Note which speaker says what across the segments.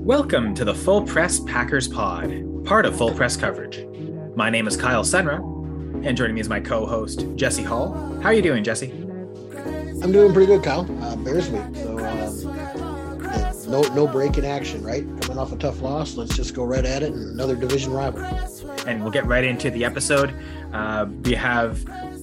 Speaker 1: Welcome to the Full Press Packers Pod, part of Full Press Coverage. My name is Kyle Senra, and joining me is my co-host, Jesse Hall. How are you doing, Jesse?
Speaker 2: I'm doing pretty good, Kyle. Bears week, so no break in action, right? Coming off a tough loss, let's just go right at it, and another division rival.
Speaker 1: And we'll get right into the episode. We have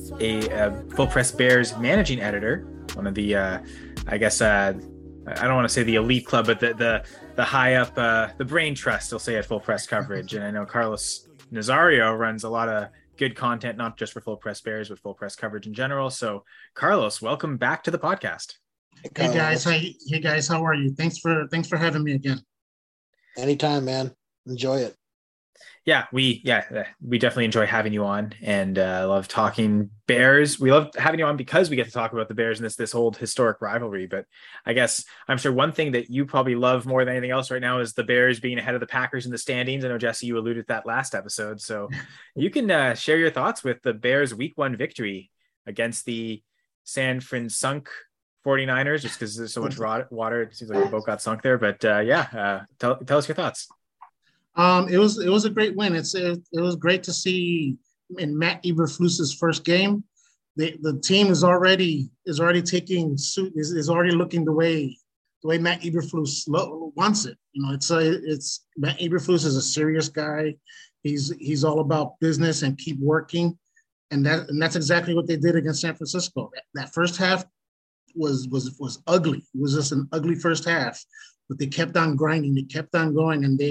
Speaker 1: a Full Press Bears managing editor, one of the, I don't want to say the elite club, but the high up, the brain trust, I'll say, at Full Press Coverage. And I know Carlos Nazario runs a lot of good content, not just for Full Press Bears, but Full Press Coverage in general. So Carlos, welcome back to the podcast.
Speaker 3: Hey guys, how are you? Thanks for having me again.
Speaker 2: Anytime, man. Enjoy it.
Speaker 1: Yeah, we definitely enjoy having you on, and love talking Bears. We love having you on because we get to talk about the Bears and this old historic rivalry. But I guess I'm sure one thing that you probably love more than anything else right now is the Bears being ahead of the Packers in the standings. I know, Jesse, you alluded to that last episode, so you can share your thoughts with the Bears' Week 1 victory against the San Francisco 49ers, just because there's so much water. It seems like the boat got sunk there. But tell us your thoughts.
Speaker 3: It was a great win. It was great to see in Matt Eberflus's first game. The team is already taking suit, is already looking the way Matt Eberflus wants it. You know, it's Matt Eberflus is a serious guy. He's all about business and keep working, and that's exactly what they did against San Francisco. That first half was ugly. It was just an ugly first half. But they kept on grinding, they kept on going, and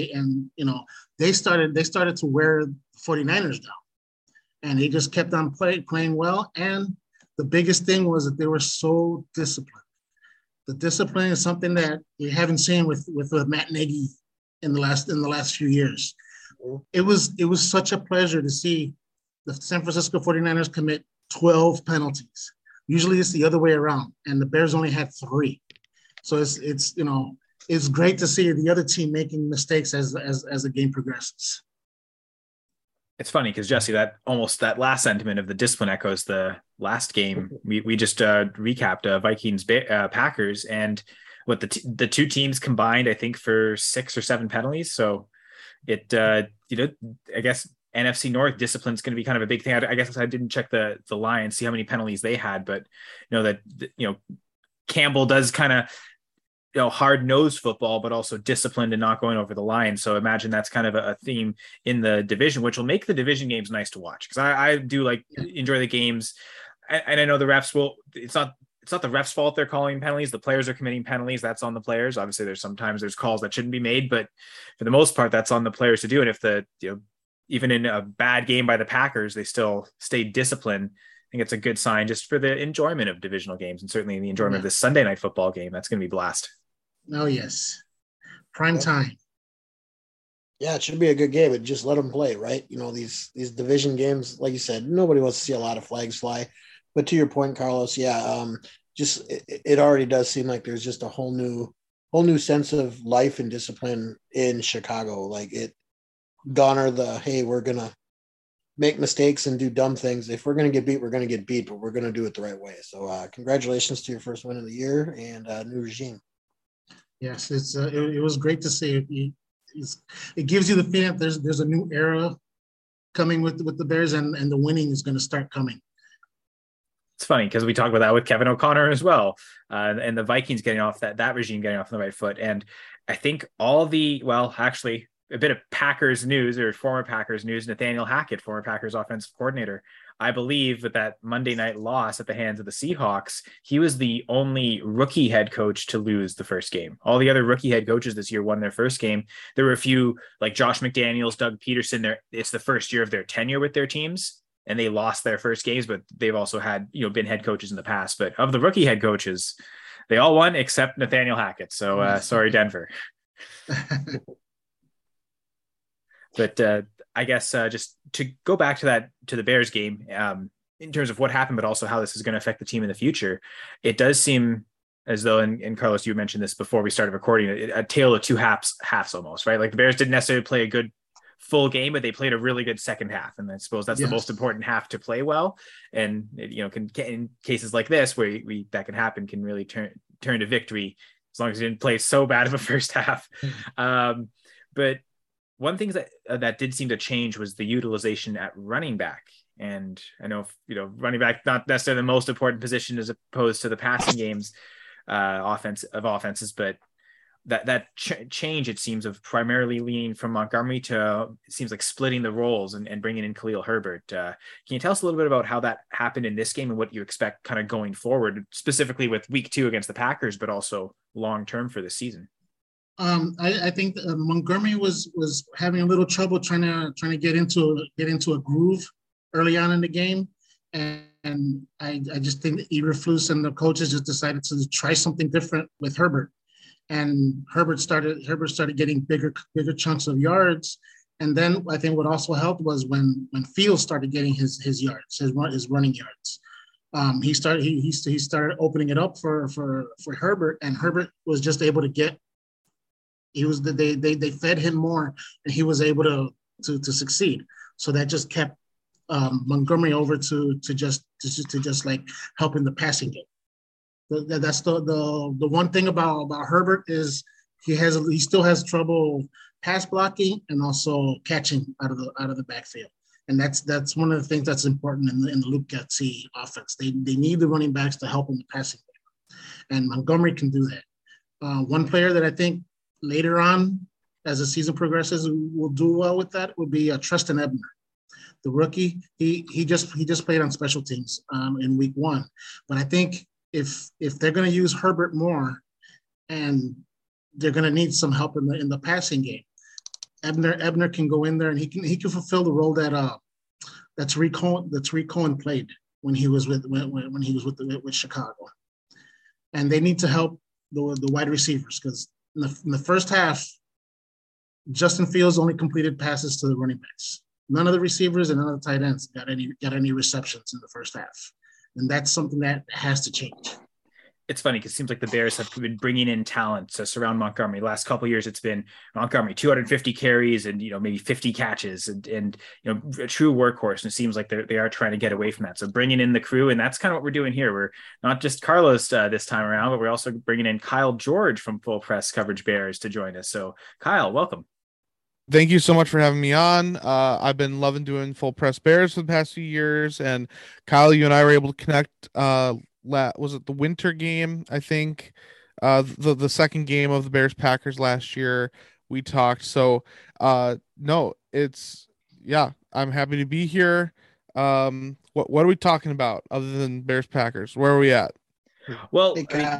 Speaker 3: they started to wear the 49ers down. And they just kept on playing well. And the biggest thing was that they were so disciplined. The discipline is something that we haven't seen with Matt Nagy in the last few years. It was such a pleasure to see the San Francisco 49ers commit 12 penalties. Usually it's the other way around, and the Bears only had 3. So it's great to see the other team making mistakes as the game progresses.
Speaker 1: It's funny because, Jesse, that last sentiment of the discipline echoes the last game. We just recapped Vikings Packers, and what the two teams combined, I think, for 6 or 7 penalties. So it I guess NFC North discipline is going to be kind of a big thing. I guess I didn't check the line, see how many penalties they had, but Campbell does kind of hard-nosed football, but also disciplined and not going over the line. So imagine that's kind of a theme in the division, which will make the division games nice to watch. Because I do enjoy the games. And I know the refs it's not the refs' fault they're calling penalties. The players are committing penalties. That's on the players. Obviously there's calls that shouldn't be made, but for the most part, that's on the players to do. And if even in a bad game by the Packers, they still stay disciplined, I think it's a good sign just for the enjoyment of divisional games, and certainly the enjoyment of this Sunday night football game. That's going to be blast.
Speaker 3: Oh, yes. Prime time.
Speaker 2: Yeah, it should be a good game, but just let them play, right? These division games, like you said, nobody wants to see a lot of flags fly. But to your point, Carlos, it already does seem like there's just a whole new sense of life and discipline in Chicago. Like it gone hey, we're going to make mistakes and do dumb things. If we're going to get beat, we're going to get beat, but we're going to do it the right way. So congratulations to your first win of the year and new regime.
Speaker 3: Yes, it was great to see. It gives you the feeling that there's a new era coming with the Bears, and the winning is going to start coming.
Speaker 1: It's funny because we talked about that with Kevin O'Connor as well, and the Vikings getting off that regime getting off on the right foot. And I think a bit of Packers news, or former Packers news. Nathaniel Hackett, former Packers offensive coordinator, I believe with that Monday night loss at the hands of the Seahawks, he was the only rookie head coach to lose the first game. All the other rookie head coaches this year won their first game. There were a few like Josh McDaniels, Doug Peterson. It's the first year of their tenure with their teams, and they lost their first games, but they've also had, been head coaches in the past. But of the rookie head coaches, they all won except Nathaniel Hackett. So sorry, Denver. But I guess just to go back to the Bears game, in terms of what happened, but also how this is going to affect the team in the future, it does seem as though, and Carlos, you mentioned this before we started recording, a tale of two halves almost, right? Like the Bears didn't necessarily play a good full game, but they played a really good second half. And I suppose that's the most important half to play well. And, can in cases like this where that can happen, can really turn to victory as long as he didn't play so bad of a first half. But one thing that did seem to change was the utilization at running back. And I know, running back, not necessarily the most important position as opposed to the passing games offenses, but that change, it seems, of primarily leaning from Montgomery to, it seems like splitting the roles and bringing in Khalil Herbert. Can you tell us a little bit about how that happened in this game and what you expect kind of going forward, specifically with week 2 against the Packers, but also long-term for the season?
Speaker 3: I think Montgomery was having a little trouble trying to get into a groove early on in the game, and I just think that Eberflus and the coaches just decided to try something different with Herbert, and Herbert started getting bigger chunks of yards, and then I think what also helped was when Fields started getting his yards, his running yards. He started opening it up for Herbert, and Herbert was just able to get. They fed him more, and he was able to succeed. So that just kept Montgomery over to just like helping the passing game. That's the one thing about Herbert is he still has trouble pass blocking and also catching out of the backfield. And that's one of the things that's important in the Luke Getsy offense. They need the running backs to help in the passing game, and Montgomery can do that. One player that I think later on, as the season progresses, will do well with that would be Trestan Ebner, the rookie. He just played on special teams in week 1, but I think if they're going to use Herbert more, and they're going to need some help in the passing game, Ebner can go in there and he can fulfill the role that Tariq Cohen played when he was with Chicago, and they need to help the wide receivers because. In the first half, Justin Fields only completed passes to the running backs. None of the receivers and none of the tight ends got any receptions in the first half, and that's something that has to change.
Speaker 1: It's funny because it seems like the Bears have been bringing in talent to surround Montgomery. Last couple of years, it's been Montgomery 250 carries and maybe 50 catches and a true workhorse. And it seems like they are trying to get away from that. So bringing in the crew, and that's kind of what we're doing here. We're not just Carlos this time around, but we're also bringing in Kyle George from Full Press Coverage Bears to join us. So Kyle, welcome.
Speaker 4: Thank you so much for having me on. I've been loving doing Full Press Bears for the past few years, and Kyle, you and I were able to connect. Was it the winter game? I think the second game of the Bears Packers last year we talked. So no, I'm happy to be here. What are we talking about other than Bears Packers? Where are we at?
Speaker 1: Well,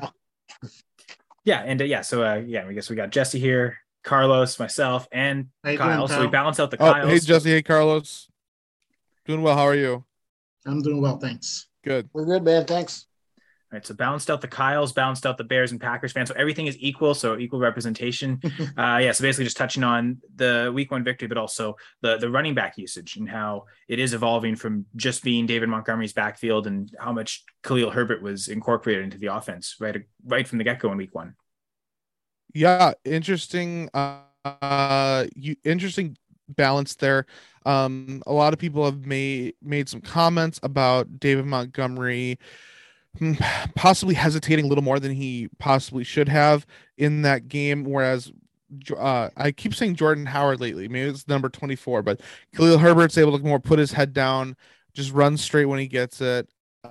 Speaker 1: yeah, so I guess we got Jesse here, Carlos, myself, and Kyle. So we balance out the Kyles.
Speaker 4: Hey Jesse, hey Carlos. Doing well. How are you?
Speaker 3: I'm doing well, thanks.
Speaker 4: Good.
Speaker 2: We're good, man. Thanks.
Speaker 1: All right, so balanced out the Kyles, balanced out the Bears and Packers fans. So everything is equal, so equal representation. So basically just touching on the week 1 victory, but also the running back usage and how it is evolving from just being David Montgomery's backfield and how much Khalil Herbert was incorporated into the offense right from the get-go in week 1.
Speaker 4: Yeah, interesting. Interesting balance there. A lot of people have made some comments about David Montgomery possibly hesitating a little more than he possibly should have in that game, whereas I keep saying Jordan Howard lately, maybe it's number 24, but Khalil Herbert's able to more put his head down, just run straight when he gets it.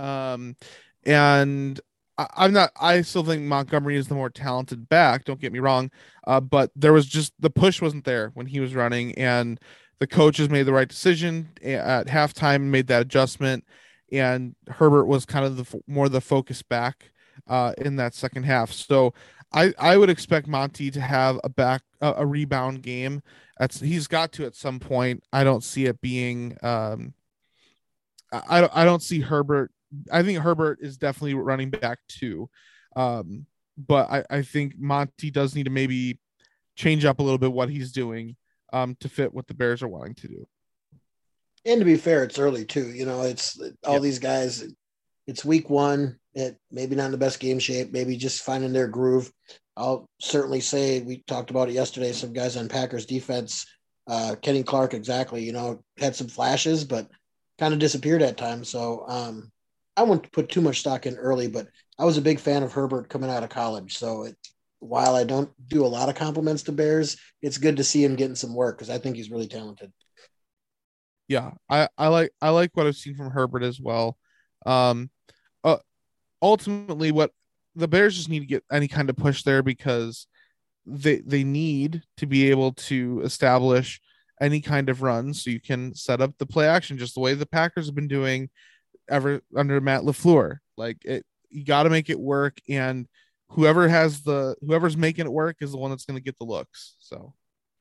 Speaker 4: And I still think Montgomery is the more talented back, don't get me wrong, but there was just the push wasn't there when he was running, and the coaches made the right decision at halftime and made that adjustment. And Herbert was kind of more the focus back in that second half. So I would expect Monty to have a rebound game. He's got to at some point. I don't see it being. I don't see Herbert. I think Herbert is definitely running back too, but I think Monty does need to maybe change up a little bit what he's doing to fit what the Bears are wanting to do.
Speaker 2: And to be fair, it's early too. It's all these guys. It's week 1. It maybe not in the best game shape. Maybe just finding their groove. I'll certainly say we talked about it yesterday. Some guys on Packers defense, Kenny Clark, exactly. Had some flashes, but kind of disappeared at times. So I wouldn't put too much stock in early, but I was a big fan of Herbert coming out of college. So while I don't do a lot of compliments to Bears, it's good to see him getting some work because I think he's really talented.
Speaker 4: Yeah, I like what I've seen from Herbert as well. Um, uh, Ultimately, what the Bears just need to get any kind of push there because they need to be able to establish any kind of run so you can set up the play action just the way the Packers have been doing ever under Matt LaFleur. Like it, you got to make it work, and whoever's making it work is the one that's going to get the looks. So,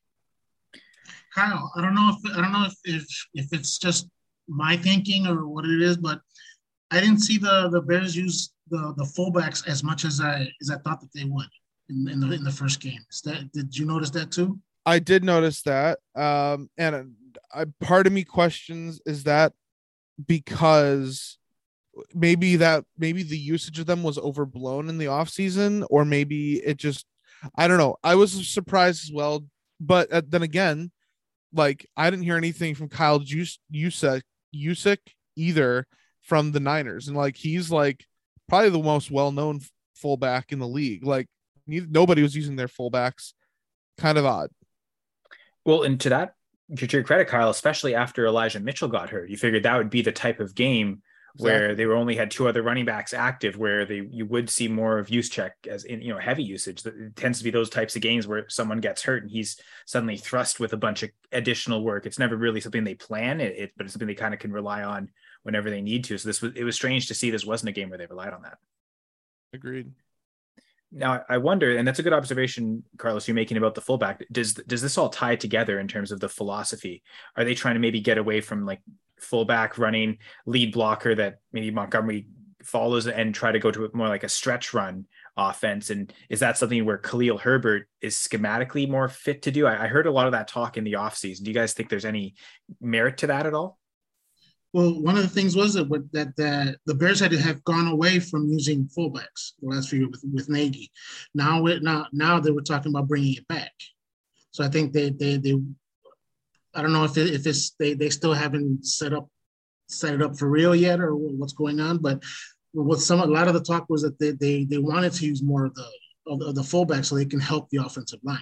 Speaker 3: Kyle, I don't know if it's just my thinking or what it is, but I didn't see the Bears use the fullbacks as much as I thought that they would in the first game. Did you notice that too?
Speaker 4: I did notice that, and part of me questions is that because maybe the usage of them was overblown in the offseason, or maybe it just I don't know. I was surprised as well, but then again, like I didn't hear anything from Kyle Juszczyk either from the Niners, and like he's like probably the most well-known fullback in the league. Like nobody was using their fullbacks. Kind of odd.
Speaker 1: Well, and to your credit, Kyle, especially after Elijah Mitchell got hurt, you figured that would be the type of game where they only had two other running backs active, where you would see more of Juszczyk as in, heavy usage. It tends to be those types of games where someone gets hurt and he's suddenly thrust with a bunch of additional work. It's never really something they plan but it's something they kind of can rely on whenever they need to. So it was strange to see this wasn't a game where they relied on that.
Speaker 4: Agreed.
Speaker 1: Now I wonder, and that's a good observation, Carlos, you're making about the fullback. Does this all tie together in terms of the philosophy? Are they trying to maybe get away from like fullback running lead blocker that maybe Montgomery follows and try to go to more like a stretch run offense? And is that something where Khalil Herbert is schematically more fit to do? I heard a lot of that talk in the offseason. Do you guys think there's any merit to that at all?
Speaker 3: Well, one of the things was that the Bears had to have gone away from using fullbacks the last few years with Nagy. Now they were talking about bringing it back. So I think they I don't know if they still haven't set it up for real yet or what's going on. But a lot of the talk was that they wanted to use more of the fullback so they can help the offensive line.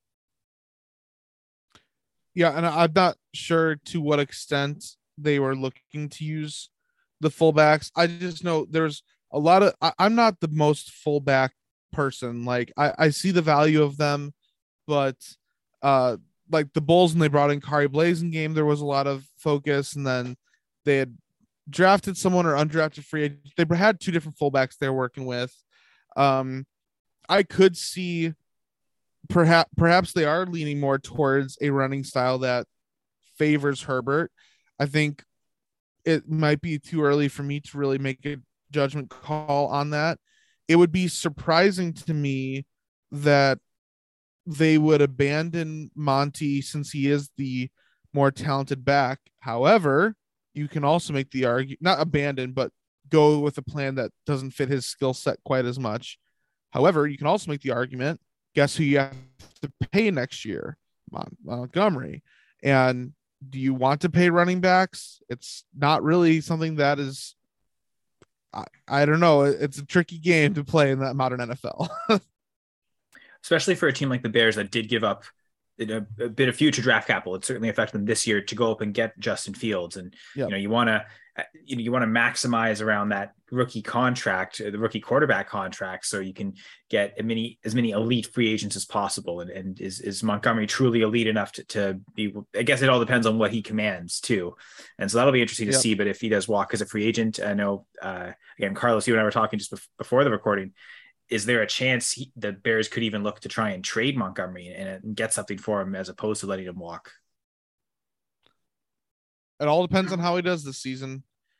Speaker 4: Yeah, and I'm not sure to what extent they were looking to use the fullbacks. I just know there's a lot of I'm not the most fullback person. Like I see the value of them, but like the Bulls when they brought in Kari Blasingame, there was a lot of focus, and then they had drafted someone or undrafted free agent. They had two different fullbacks they're working with. I could see perhaps they are leaning more towards a running style that favors Herbert. I think it might be too early for me to really make a judgment call on that. It would be surprising to me that they would abandon Monty since he is the more talented back. However, you can also make the argument, not abandon, but go with a plan that doesn't fit his skill set quite as much. However, you can also make the argument, guess who you have to pay next year? Montgomery. And do you want to pay running backs? It's not really something that is, I don't know. It's a tricky game to play in that modern NFL.
Speaker 1: Especially for a team like the Bears that did give up a bit of future draft capital. It certainly affected them this year to go up and get Justin Fields. And,
Speaker 4: yep.
Speaker 1: You want to maximize around that rookie contract, the rookie quarterback contract, so you can get as many elite free agents as possible. And is Montgomery truly elite enough to be, I guess it all depends on what he commands too. And so that'll be interesting to see, but if he does walk as a free agent, I know, again, Carlos, you and I were talking just before the recording, is there a chance the Bears could even look to try and trade Montgomery and get something for him as opposed to letting him walk?
Speaker 4: It all depends on how he does this season.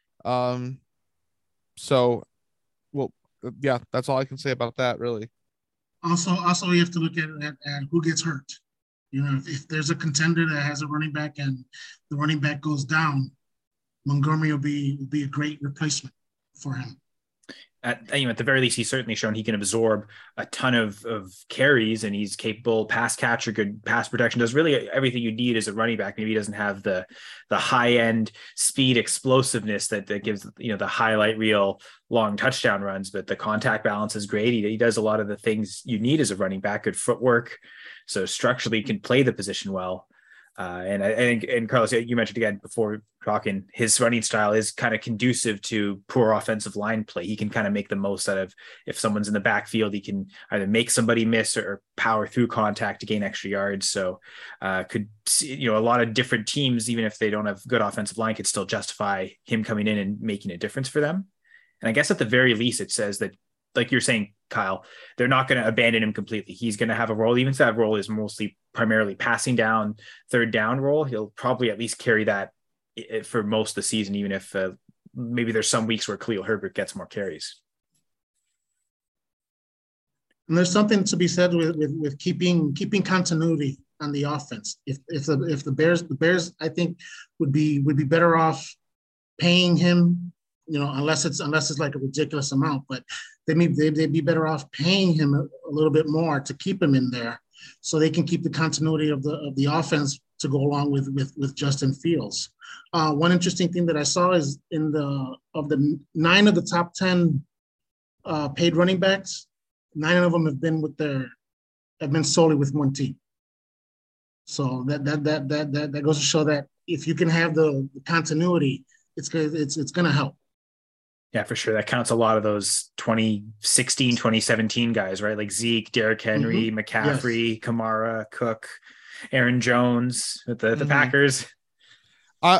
Speaker 4: So, well, yeah, that's all I can say about that, really.
Speaker 3: Also, you have to look at who gets hurt. If there's a contender that has a running back and the running back goes down, Montgomery will be a great replacement for him.
Speaker 1: at the very least, he's certainly shown he can absorb a ton of carries, and he's capable pass catcher, good pass protection, does really everything you need as a running back. Maybe he doesn't have the high end speed explosiveness that gives, the highlight reel long touchdown runs, but the contact balance is great. He does a lot of the things you need as a running back, good footwork. So structurally can play the position well. And I think, and Carlos, you mentioned again before talking, his running style is kind of conducive to poor offensive line play. He can kind of make the most out of, if someone's in the backfield, he can either make somebody miss or power through contact to gain extra yards. So could see, a lot of different teams, even if they don't have good offensive line, could still justify him coming in and making a difference for them. And I guess at the very least, it says that, like you're saying, Kyle, they're not going to abandon him completely. He's going to have a role, even if that role is primarily passing down, third down role. He'll probably at least carry that for most of the season, even if maybe there's some weeks where Khalil Herbert gets more carries.
Speaker 3: And there's something to be said with keeping continuity on the offense. If the Bears, I think would be better off paying him, unless it's like a ridiculous amount, but they'd be better off paying him a little bit more to keep him in there, so they can keep the continuity of the offense to go along with Justin Fields. One interesting thing that I saw is of the 9 of the top 10 paid running backs, 9 of them have been solely with one team. So that goes to show that if you can have the continuity, it's going to help.
Speaker 1: Yeah, for sure. That counts a lot of those 2016, 2017 guys, right? Like Zeke, Derrick Henry, McCaffrey, yes, Kamara, Cook, Aaron Jones with the Packers.
Speaker 4: I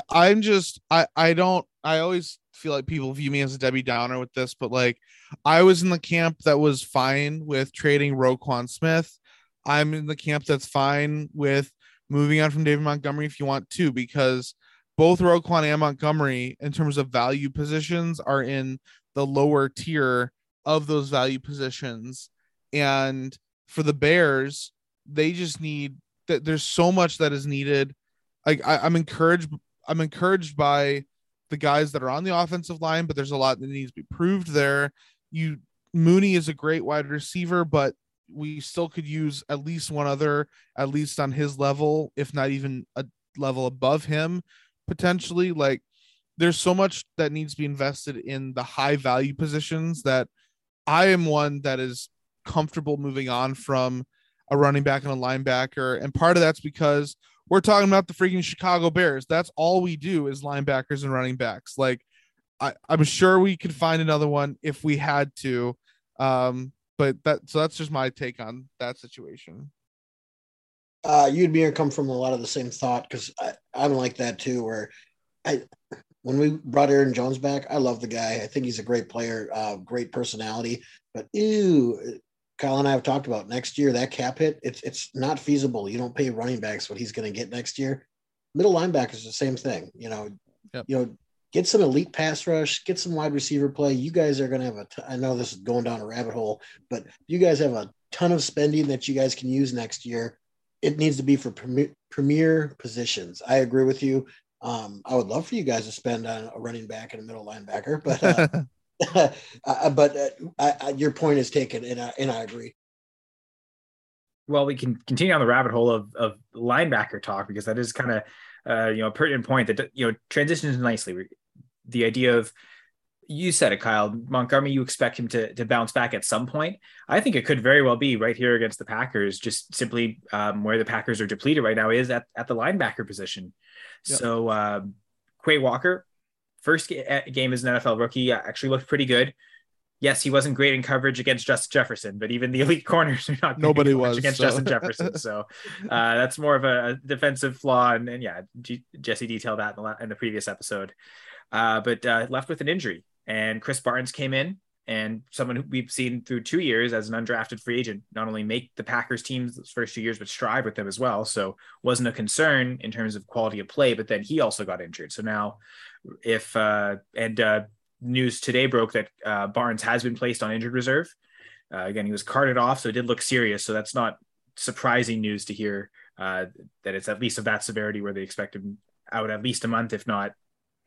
Speaker 4: always feel like people view me as a Debbie Downer with this, but like I was in the camp that was fine with trading Roquan Smith. I'm in the camp that's fine with moving on from David Montgomery if you want to, because both Roquan and Montgomery, in terms of value positions, are in the lower tier of those value positions. And for the Bears, they just need that. There's so much that is needed. Like I'm encouraged by the guys that are on the offensive line, but there's a lot that needs to be proved there. Mooney is a great wide receiver, but we still could use at least one other, at least on his level, if not even a level above him. Potentially, like there's so much that needs to be invested in the high value positions that I am one that is comfortable moving on from a running back and a linebacker. And part of that's because we're talking about the freaking Chicago Bears. That's all we do is linebackers and running backs. Like I'm sure we could find another one if we had to. But that's just my take on that situation.
Speaker 2: You'd be come from a lot of the same thought, because I'm like that too, where when we brought Aaron Jones back, I love the guy. I think he's a great player, great personality, but Kyle and I have talked about next year, that cap hit, it's not feasible. You don't pay running backs what he's going to get next year. Middle linebackers, the same thing,
Speaker 4: Yep.
Speaker 2: Get some elite pass rush, get some wide receiver play. You guys are going to have I know this is going down a rabbit hole, but you guys have a ton of spending that you guys can use next year. It needs to be for premier positions. I agree with you. I would love for you guys to spend on a running back and a middle linebacker, but your point is taken, and I agree.
Speaker 1: Well, we can continue on the rabbit hole of linebacker talk, because that is kind of a pertinent point that transitions nicely. The idea of, you said it, Kyle, Montgomery, you expect him to bounce back at some point. I think it could very well be right here against the Packers, just simply where the Packers are depleted right now is at the linebacker position. Yep. So Quay Walker, first game as an NFL rookie, actually looked pretty good. Yes, he wasn't great in coverage against Justin Jefferson, but even the elite corners are not
Speaker 4: nobody was
Speaker 1: against Justin Jefferson. So that's more of a defensive flaw. And yeah, Jesse detailed that in the previous episode. But left with an injury. And Chris Barnes came in, and someone who we've seen through 2 years as an undrafted free agent, not only make the Packers teams those first 2 years, but strive with them as well. So wasn't a concern in terms of quality of play, but then he also got injured. So now news today broke that Barnes has been placed on injured reserve. Again, he was carted off, so it did look serious. So that's not surprising news to hear that it's at least of that severity where they expect him out at least a month, if not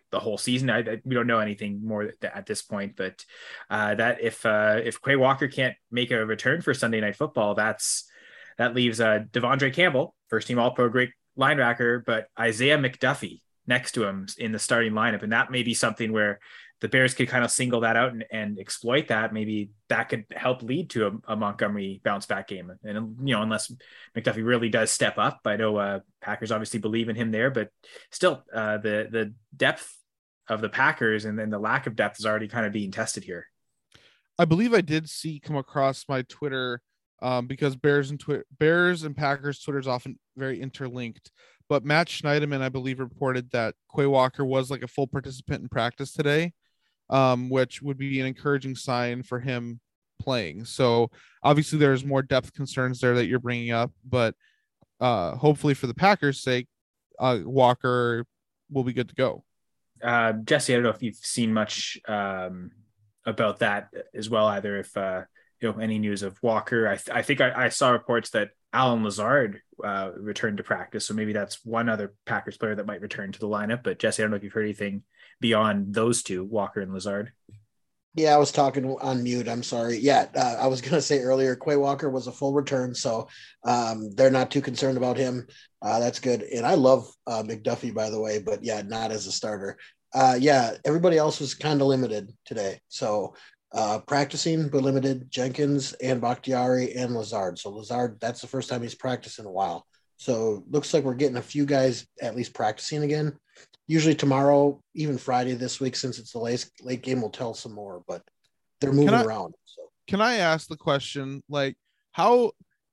Speaker 1: the whole season. We don't know anything more at this point, but that if Quay Walker can't make a return for Sunday Night Football, that leaves Devondre Campbell, first team All-Pro, great linebacker, but Isaiah McDuffie next to him in the starting lineup. And that may be something where the Bears could kind of single that out and exploit that. Maybe that could help lead to a Montgomery bounce back game. And, unless McDuffie really does step up, I know Packers obviously believe in him there, but still the depth of the Packers and then the lack of depth is already kind of being tested here.
Speaker 4: I believe I did come across my Twitter because Bears and Packers Twitter is often very interlinked. But Matt Schneiderman, I believe, reported that Quay Walker was like a full participant in practice today, which would be an encouraging sign for him playing. So obviously there's more depth concerns there that you're bringing up, but hopefully for the Packers' sake, Walker will be good to go.
Speaker 1: Jesse, I don't know if you've seen much about that as well, either if any news of Walker. I think I saw reports that Allen Lazard returned to practice, so maybe that's one other Packers player that might return to the lineup. But Jesse, I don't know if you've heard anything beyond those two, Walker and Lazard.
Speaker 2: Yeah, I was talking on mute. I'm sorry. Yeah, I was going to say earlier, Quay Walker was a full return, so they're not too concerned about him. That's good. And I love McDuffie, by the way, but yeah, not as a starter. Everybody else was kind of limited today. So practicing, but limited, Jenkins and Bakhtiari and Lazard. So Lazard, that's the first time he's practiced in a while. So looks like we're getting a few guys at least practicing again. Usually tomorrow, even Friday this week, since it's the late game, will tell some more, but they're moving around. So
Speaker 4: can I ask the question, like how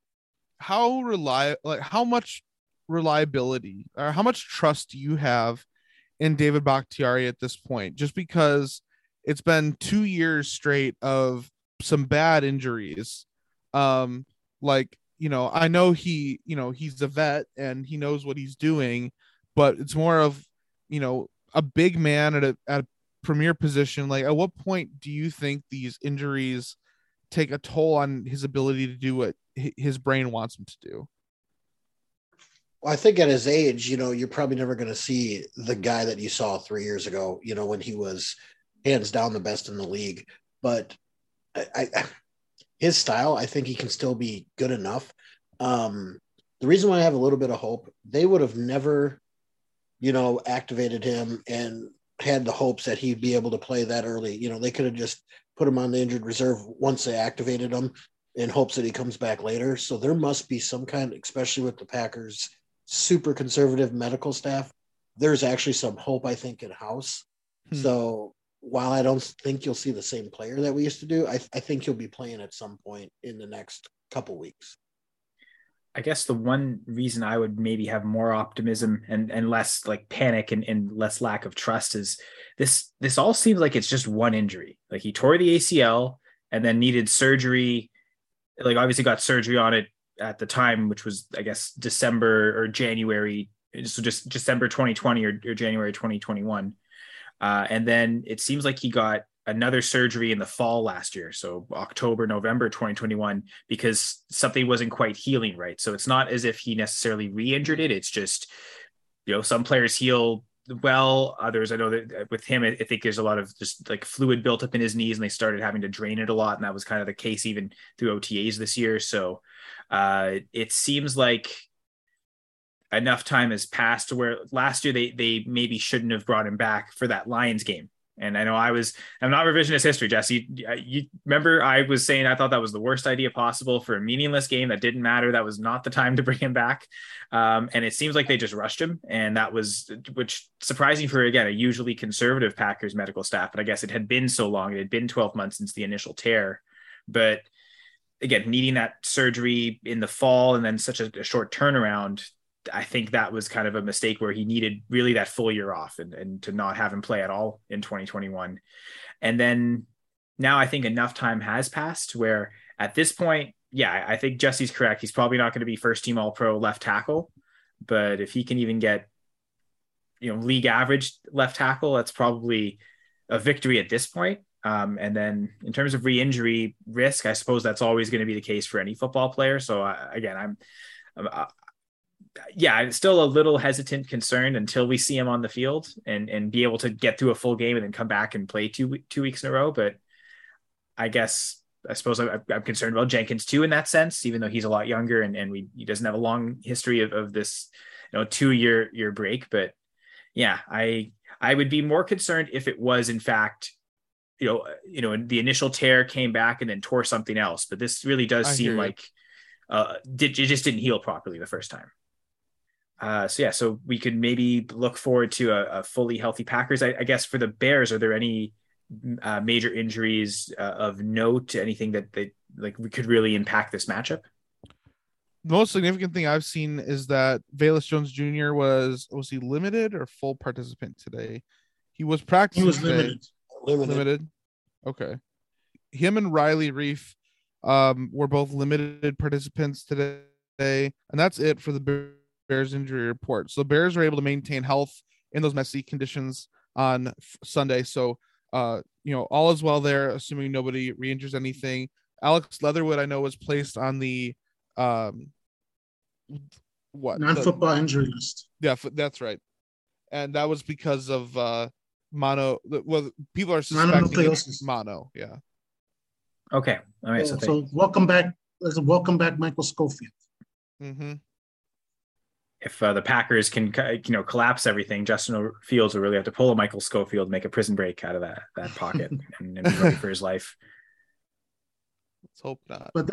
Speaker 4: much reliability or how much trust do you have in David Bakhtiari at this point? Just because it's been 2 years straight of some bad injuries. I know he's a vet and he knows what he's doing, but it's more of, a big man at a premier position. Like, at what point do you think these injuries take a toll on his ability to do what his brain wants him to do?
Speaker 2: Well, I think at his age, you're probably never going to see the guy that you saw 3 years ago, when he was hands down the best in the league. But his style, I think he can still be good enough. The reason why I have a little bit of hope, they would have never, activated him and had the hopes that he'd be able to play that early. They could have just put him on the injured reserve once they activated him in hopes that he comes back later. So there must be some kind, especially with the Packers' super conservative medical staff, there's actually some hope, I think, in house. So while I don't think you'll see the same player that we used to do, I think he'll be playing at some point in the next couple weeks.
Speaker 1: I guess the one reason I would maybe have more optimism and less like panic and less lack of trust is this all seems like it's just one injury. Like, he tore the ACL and then needed surgery, like obviously got surgery on it at the time, which was, I guess, December or January. So just December 2020 or January 2021. And then it seems like he got another surgery in the fall last year. So October, November, 2021, because something wasn't quite healing right. So it's not as if he necessarily re-injured it. It's just, some players heal well. Others, I know that with him, I think there's a lot of just like fluid built up in his knees and they started having to drain it a lot. And that was kind of the case even through OTAs this year. So it seems like enough time has passed to where last year they maybe shouldn't have brought him back for that Lions game. And I know I'm not revisionist history, Jesse. You remember I was saying I thought that was the worst idea possible for a meaningless game that didn't matter. That was not the time to bring him back. And it seems like they just rushed him. And that was, which surprising for, again, a usually conservative Packers medical staff. But I guess it had been so long. It had been 12 months since the initial tear. But again, needing that surgery in the fall and then such a short turnaround, I think that was kind of a mistake where he needed really that full year off and to not have him play at all in 2021. And then now I think enough time has passed where at this point, yeah, I think Jesse's correct. He's probably not going to be first team All-Pro left tackle, but if he can even get, league average left tackle, that's probably a victory at this point. And then in terms of re-injury risk, I suppose that's always going to be the case for any football player. So again, yeah, I'm still a little hesitant, concerned until we see him on the field and be able to get through a full game and then come back and play 2 weeks in a row. But I suppose I'm concerned about Jenkins too in that sense, even though he's a lot younger and he doesn't have a long history of this 2-year break. But yeah, I would be more concerned if it was in fact the initial tear came back and then tore something else. But this really does seem like it just didn't heal properly the first time. So we could maybe look forward to a fully healthy Packers. I guess for the Bears, are there any major injuries of note? Anything that could really impact this matchup?
Speaker 4: The most significant thing I've seen is that Velus Jones Jr. was he limited or full participant today? He was practicing.
Speaker 3: He was
Speaker 4: today.
Speaker 3: Limited.
Speaker 4: Okay. Him and Riley Reef were both limited participants today, and that's it for the Bears injury report. So the Bears are able to maintain health in those messy conditions on Sunday. So all is well there, assuming nobody re-injures anything. Alex Leatherwood, I know, was placed on the
Speaker 3: non-football injury list.
Speaker 4: Yeah, that's right. And that was because of mono. Well, people are suspecting it's mono. Yeah.
Speaker 1: Okay. All right.
Speaker 3: So welcome back. Welcome back, Michael Schofield.
Speaker 4: Mm-hmm.
Speaker 1: If the Packers can, collapse everything, Justin Fields will really have to pull a Michael Schofield, make a prison break out of that pocket, and be ready for his life.
Speaker 4: Let's hope not.
Speaker 3: But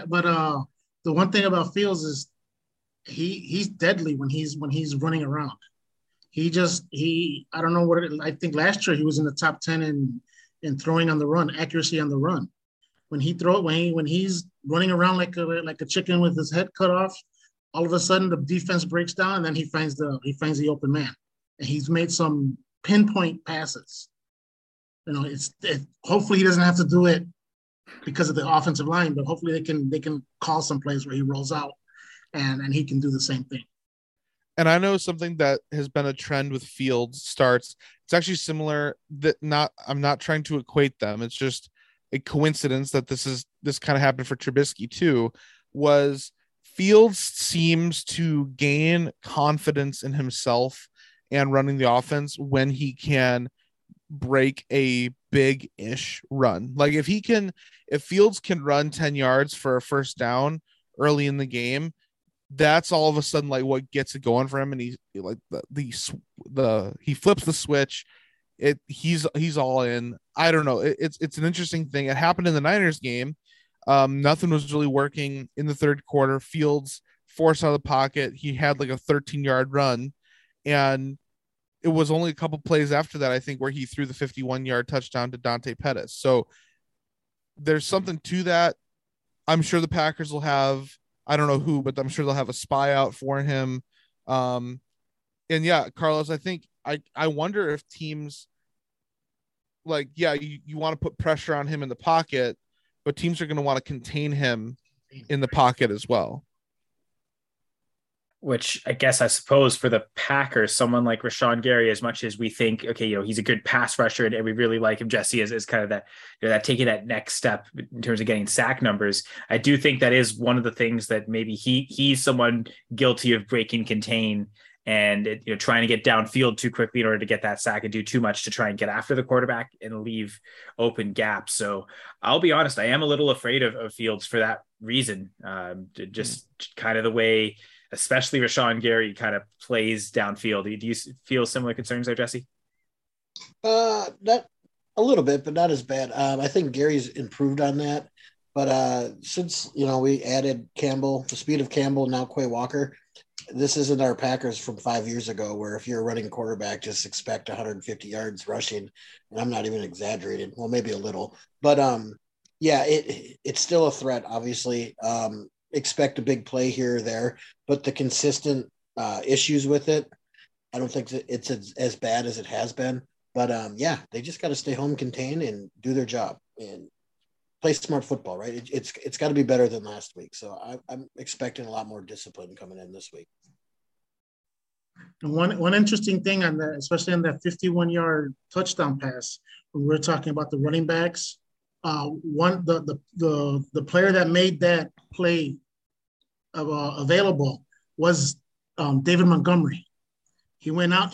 Speaker 3: the one thing about Fields is he's deadly when he's running around. I don't know I think last year he was in the top 10 in throwing on the run, accuracy on the run. When he's running around like a chicken with his head cut off, all of a sudden the defense breaks down and then he finds the open man, and he's made some pinpoint passes. Hopefully he doesn't have to do it because of the offensive line, but hopefully they can call some plays where he rolls out and he can do the same thing.
Speaker 4: And I know something that has been a trend with Fields starts. It's actually similar. I'm not trying to equate them. It's just a coincidence that this kind of happened for Trubisky too. Was Fields seems to gain confidence in himself and running the offense when he can break a big-ish run. Like if Fields can run 10 yards for a first down early in the game, that's all of a sudden like what gets it going for him. And he like he flips the switch. He's all in. I don't know. It's an interesting thing. It happened in the Niners game. Nothing was really working in the third quarter. Fields forced out of the pocket. He had like a 13-yard run, and it was only a couple plays after that, I think, where he threw the 51-yard touchdown to Dante Pettis. So there's something to that. I'm sure the Packers will have, I don't know who, but I'm sure they'll have a spy out for him. And yeah, Carlos, I think I wonder if teams you want to put pressure on him in the pocket, but teams are going to want to contain him in the pocket as well.
Speaker 1: Which I suppose for the Packers, someone like Rashawn Gary, as much as we think, okay, he's a good pass rusher and we really like him, Jesse, is kind of that, that taking that next step in terms of getting sack numbers. I do think that is one of the things that maybe he's someone guilty of breaking contain and trying to get downfield too quickly in order to get that sack and do too much to try and get after the quarterback and leave open gaps. So I'll be honest, I am a little afraid of Fields for that reason. Just kind of the way, especially Rashawn Gary kind of plays downfield. Do you feel similar concerns there, Jesse?
Speaker 2: That a little bit, but not as bad. I think Gary's improved on that. But since we added Campbell, the speed of Campbell, now Quay Walker, this isn't our Packers from 5 years ago, where if you're a running quarterback, just expect 150 yards rushing. And I'm not even exaggerating. Well, maybe a little, but it's still a threat. Obviously, expect a big play here or there, but the consistent issues with it, I don't think that it's as bad as it has been. But they just got to stay home contained and do their job and play smart football, right? It's got to be better than last week. So I'm expecting a lot more discipline coming in this week.
Speaker 3: And one interesting thing on that, especially on that 51-yard touchdown pass, when we're talking about the running backs, the player that made that play available was David Montgomery. He went out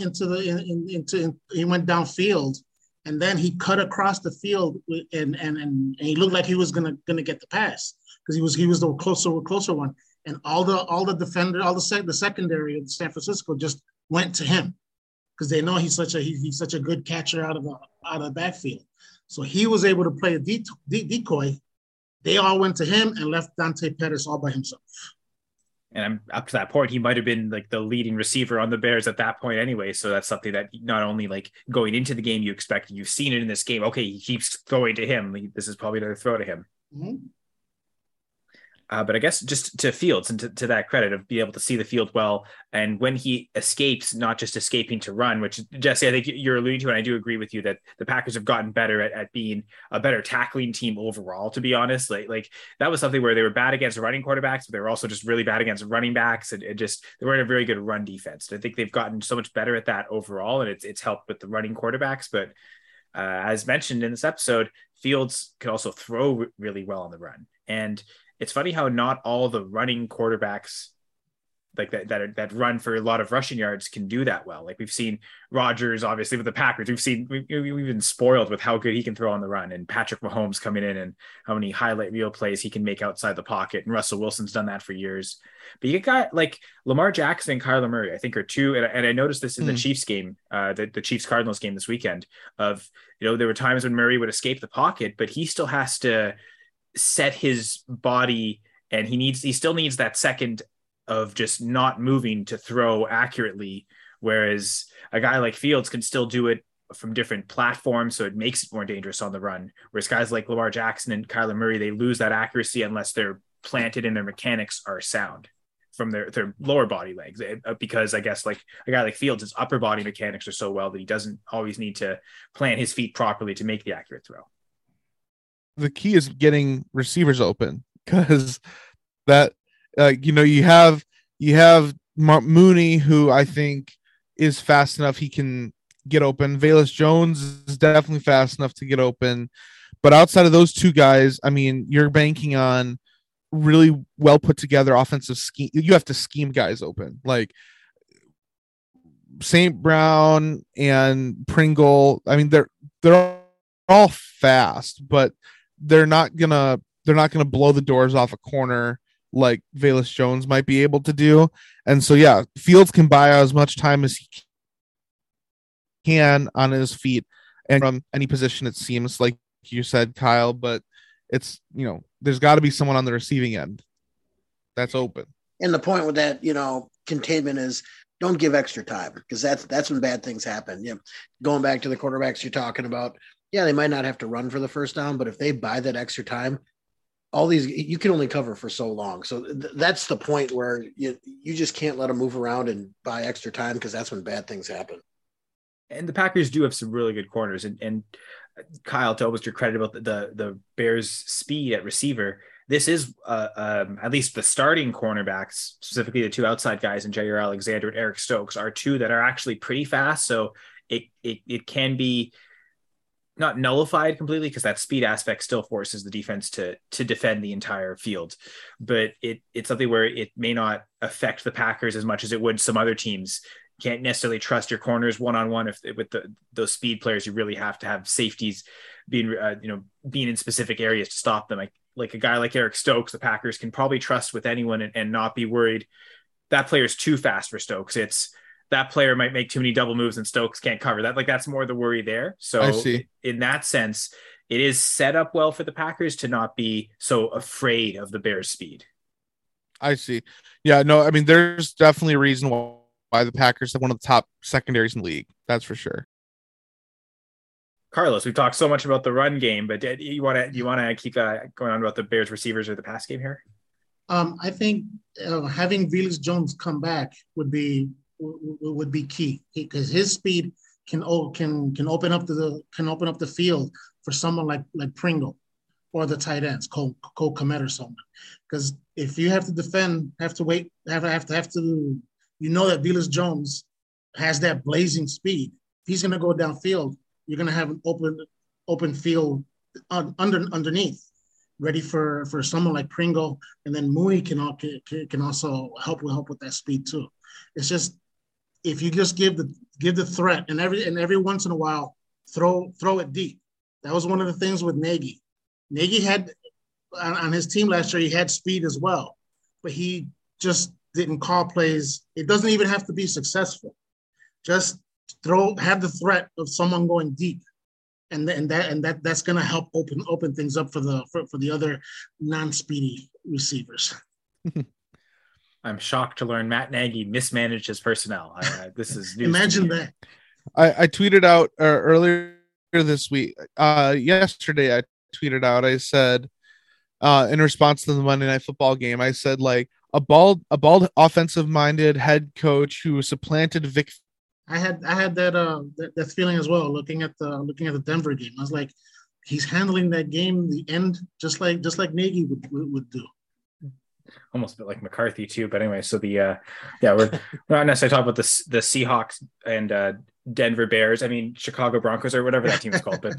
Speaker 3: he went downfield, and then he cut across the field, and he looked like he was gonna get the pass because he was the closer one, and all the defender, the secondary of San Francisco just went to him because they know he's such a good catcher out of the backfield. So he was able to play a decoy. They all went to him and left Dante Pettis all by himself.
Speaker 1: And I'm up to that point, he might have been like the leading receiver on the Bears at that point anyway. So that's something that not only like going into the game, you expect, you've seen it in this game. Okay, he keeps throwing to him. This is probably another throw to him.
Speaker 3: Mm-hmm.
Speaker 1: But I guess just to Fields and to that credit of being able to see the field well. And when he escapes, not just escaping to run, which Jesse, I think you're alluding to, and I do agree with you that the Packers have gotten better at being a better tackling team overall, to be honest. Like that was something where they were bad against running quarterbacks, but they were also just really bad against running backs. And it just, they weren't a very good run defense. I think they've gotten so much better at that overall, and it's helped with the running quarterbacks. But as mentioned in this episode, Fields can also throw really well on the run. And it's funny how not all the running quarterbacks like that run for a lot of rushing yards can do that well. Like we've seen Rodgers, obviously with the Packers, we've been spoiled with how good he can throw on the run, and Patrick Mahomes coming in and how many highlight reel plays he can make outside the pocket. And Russell Wilson's done that for years. But you got like Lamar Jackson and Kyler Murray, I think are two. And I noticed this in the Chiefs game, the Chiefs Cardinals game this weekend of, there were times when Murray would escape the pocket, but he still has to set his body, and he still needs that second of just not moving to throw accurately, whereas a guy like Fields can still do it from different platforms, so it makes it more dangerous on the run, whereas guys like Lamar Jackson and Kyler Murray, they lose that accuracy unless they're planted and their mechanics are sound from their lower body legs, because I guess like a guy like Fields, his upper body mechanics are so well that he doesn't always need to plant his feet properly to make the accurate throw.
Speaker 4: The key is getting receivers open, because that you have Mooney, who I think is fast enough, he can get open. Velus Jones is definitely fast enough to get open, but outside of those two guys, I mean, you're banking on really well put together offensive scheme. You have to scheme guys open, like St. Brown and Pringle. I mean, they're all fast, but they're not gonna blow the doors off a corner like Velus Jones might be able to do. And so, yeah, Fields can buy as much time as he can on his feet and from any position, it seems, like you said, Kyle, but it's, there's got to be someone on the receiving end that's open.
Speaker 2: And the point with that, containment is don't give extra time, because that's when bad things happen. Going back to the quarterbacks you're talking about, yeah, they might not have to run for the first down, but if they buy that extra time, all these, you can only cover for so long. So that's the point where you just can't let them move around and buy extra time, because that's when bad things happen.
Speaker 1: And the Packers do have some really good corners. And Kyle, to almost your credit about the Bears' speed at receiver, this is at least the starting cornerbacks, specifically the two outside guys, and Jair Alexander and Eric Stokes, are two that are actually pretty fast. So it can be not nullified completely, because that speed aspect still forces the defense to defend the entire field. But it's something where it may not affect the Packers as much as it would some other teams. Can't necessarily trust your corners one-on-one with those speed players. You really have to have safeties being in specific areas to stop them. Like a guy like Eric Stokes, the Packers can probably trust with anyone and not be worried that player's too fast for Stokes. It's that player might make too many double moves and Stokes can't cover that. Like, that's more the worry there. So
Speaker 4: I see.
Speaker 1: In that sense, it is set up well for the Packers to not be so afraid of the Bears' speed.
Speaker 4: I see. Yeah, no, I mean, there's definitely a reason why the Packers have one of the top secondaries in the league. That's for sure.
Speaker 1: Carlos, we've talked so much about the run game, but you want to keep going on about the Bears receivers or the pass game here?
Speaker 3: I think having Velus Jones come back would be key, because his speed can open up the field for someone like Pringle or the tight ends, Cole Kmet or someone. Because if you have to defend, have to wait, have to, that Velus Jones has that blazing speed. If he's going to go downfield, you're going to have an open field underneath, ready for someone like Pringle, and then Mooney can also help with that speed too. It's just if you just give the threat and every once in a while throw it deep. That was one of the things with Nagy. Nagy had on his team last year, he had speed as well, but he just didn't call plays. It doesn't even have to be successful. Just have the threat of someone going deep, and that's going to help open things up for the other non-speedy receivers.
Speaker 1: I'm shocked to learn Matt Nagy mismanaged his personnel. This is news.
Speaker 3: Imagine that.
Speaker 4: I tweeted out earlier this week. Yesterday, I tweeted out. I said, in response to the Monday Night Football game, I said like a bald offensive-minded head coach who supplanted Vic.
Speaker 3: I had that feeling as well. Looking at the Denver game, I was like, he's handling that game the end just like Nagy would do.
Speaker 1: Almost a bit like McCarthy too, but anyway. So we're not necessarily talking about the Seahawks and Denver Bears. I mean Chicago Broncos or whatever that team is called. But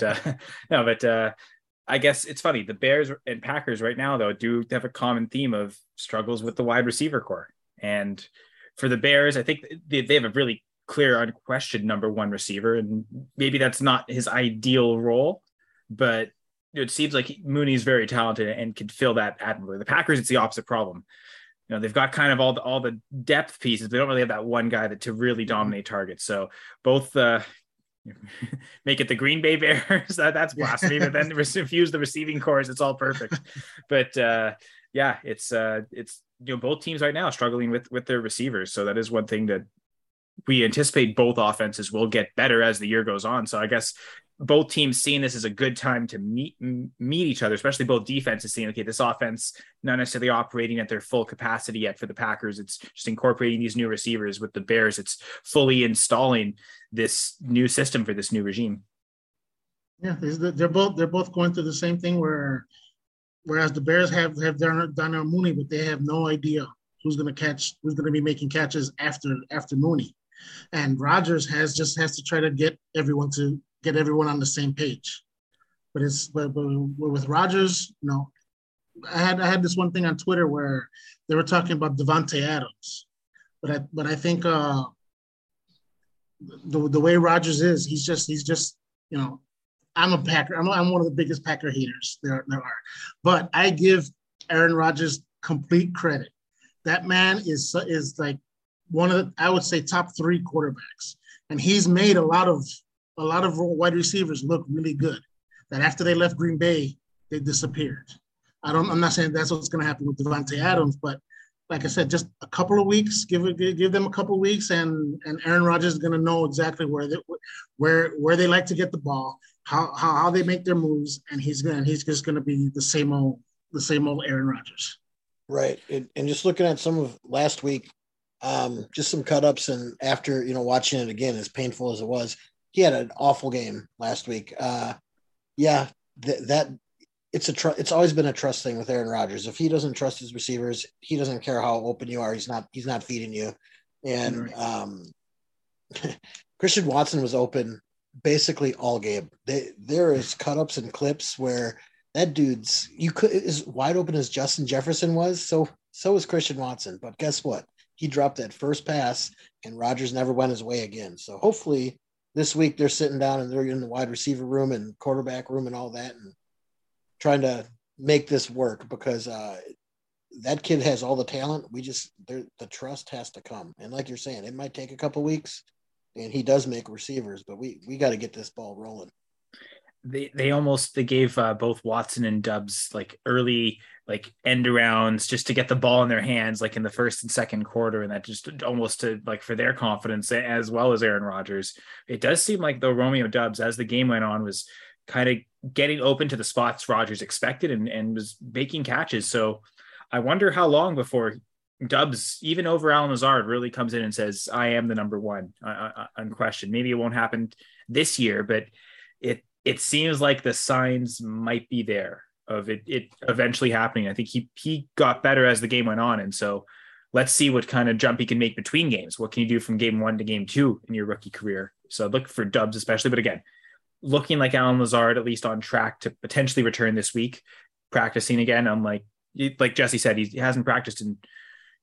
Speaker 1: I guess it's funny. The Bears and Packers right now though do have a common theme of struggles with the wide receiver core. And for the Bears, I think they have a really clear, unquestioned number one receiver, and maybe that's not his ideal role, but it seems like Mooney's very talented and can fill that admirably. The Packers, it's the opposit problem. You know, they've got kind of all the depth pieces. They don't really have that one guy to really dominate targets. So both make it the Green Bay Bears. That's blasphemy. But then infuse the receiving cores. It's all perfect. But it's both teams right now struggling with their receivers. So that is one thing that we anticipate both offenses will get better as the year goes on. So I guess both teams seeing this as a good time to meet each other, especially both defenses seeing, okay, this offense not necessarily operating at their full capacity yet for the Packers. It's just incorporating these new receivers. With the Bears, it's fully installing this new system for this new regime.
Speaker 3: Yeah, they're both going through the same thing whereas the Bears have Darnell Mooney, but they have no idea who's going to be making catches after Mooney. And Rodgers has to try to get everyone on the same page. But with Rodgers, I had this one thing on Twitter where they were talking about Davante Adams, but I think the way Rodgers is, he's just I'm a Packer. I'm one of the biggest Packer haters there are, but I give Aaron Rodgers complete credit. That man is like one of the, I would say, top 3 quarterbacks, and he's made a lot of wide receivers look really good. That after they left Green Bay, they disappeared. I'm not saying that's what's going to happen with Davante Adams, but like I said, just a couple of weeks, give them a couple of weeks, and Aaron Rodgers is going to know exactly where they like to get the ball, how they make their moves, and he's just going to be the same old Aaron Rodgers.
Speaker 2: Right. And just looking at some of last week, just some cut-ups, and after, watching it again, as painful as it was, he had an awful game last week. It's always been a trust thing with Aaron Rodgers. If he doesn't trust his receivers, he doesn't care how open you are. He's not feeding you. And Christian Watson was open basically all game. There is cut-ups and clips where that dude's as wide open as Justin Jefferson was. So is Christian Watson. But guess what? He dropped that first pass, and Rodgers never went his way again. So hopefully this week they're sitting down and they're in the wide receiver room and quarterback room and all that, and trying to make this work, because that kid has all the talent. The trust has to come. And like you're saying, it might take a couple weeks, and he does make receivers, but we got to get this ball rolling.
Speaker 1: They gave both Watson and Dubs like early end arounds just to get the ball in their hands, like in the first and second quarter, and that just almost to for their confidence as well as Aaron Rodgers. It does seem like though Romeo Dubs, as the game went on, was kind of getting open to the spots Rodgers expected and was making catches. So I wonder how long before Dubs, even over Allen Lazard, really comes in and says, I am the number one, unquestioned. Maybe it won't happen this year, but it seems like the signs might be there of it eventually happening. I think he got better as the game went on. And so let's see what kind of jump he can make between games. What can you do from game 1 to game 2 in your rookie career? So look for Dubs especially. But again, looking like Allen Lazard, at least on track to potentially return this week, practicing again. Like Jesse said, he hasn't practiced in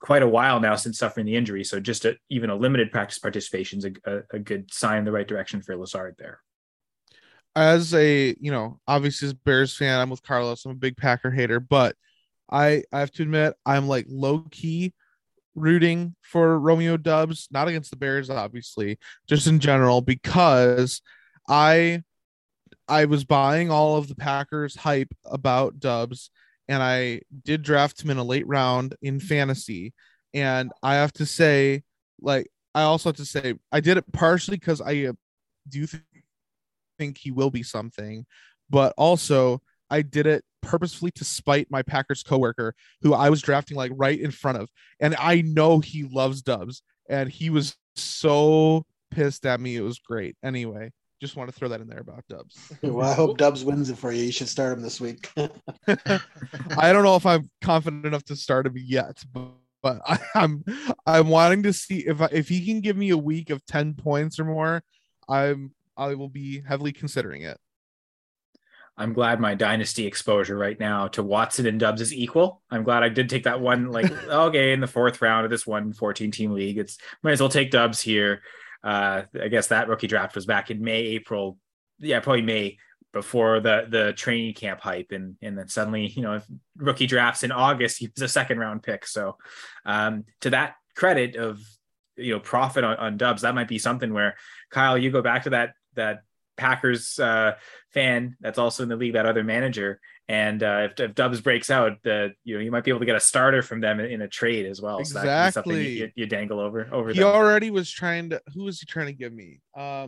Speaker 1: quite a while now since suffering the injury. So just even a limited practice participation is a good sign in the right direction for Lazard there.
Speaker 4: As a, obviously as a Bears fan, I'm with Carlos. I'm a big Packer hater, but I have to admit I'm like low key rooting for Romeo Doubs, not against the Bears, obviously, just in general, because I was buying all of the Packers hype about Doubs, and I did draft him in a late round in fantasy. And I have to say, I also have to say, I did it partially because I do think he will be something, but also I did it purposefully to spite my Packers coworker who I was drafting like right in front of, and I know he loves Doubs, and he was so pissed at me. It was great. Anyway, just want to throw that in there about Doubs.
Speaker 2: Well, I hope Doubs wins it for you. You should start him this week.
Speaker 4: I don't know if I'm confident enough to start him yet, but I'm wanting to see if he can give me a week of 10 points or more. I will be heavily considering it.
Speaker 1: I'm glad my dynasty exposure right now to Watson and Doubs is equal. I'm glad I did take that one, okay, in the 4th round of this 14-team league. It's might as well take Doubs here. I guess that rookie draft was back in May, April. Yeah, probably May, before the training camp hype. And then suddenly, if rookie drafts in August, he was a 2nd round pick. So to that credit of, profit on Doubs, that might be something where, Kyle, you go back to that Packers fan that's also in the league, that other manager, and if Doubs breaks out, you might be able to get a starter from them in a trade as well.
Speaker 4: Exactly.
Speaker 1: So that could be something you dangle over
Speaker 4: he
Speaker 1: them.
Speaker 4: Already was trying to. Who was he trying to give me?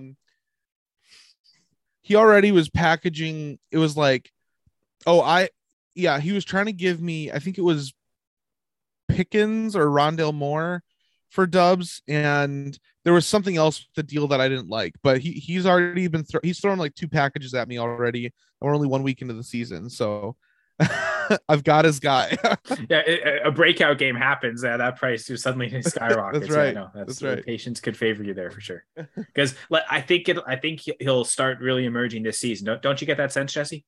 Speaker 4: He already was packaging. It was like, he was trying to give me. I think it was Pickens or Rondale Moore for Doubs, and there was something else with the deal that I didn't like, but he's already been he's thrown like 2 packages at me already, and we're only 1 week into the season, so I've got his guy.
Speaker 1: Yeah, a breakout game happens, that price just suddenly skyrockets.
Speaker 4: That's right.
Speaker 1: Yeah,
Speaker 4: that's right.
Speaker 1: Patience could favor you there for sure, because I think he'll start really emerging this season. Don't you get that sense, Jesse?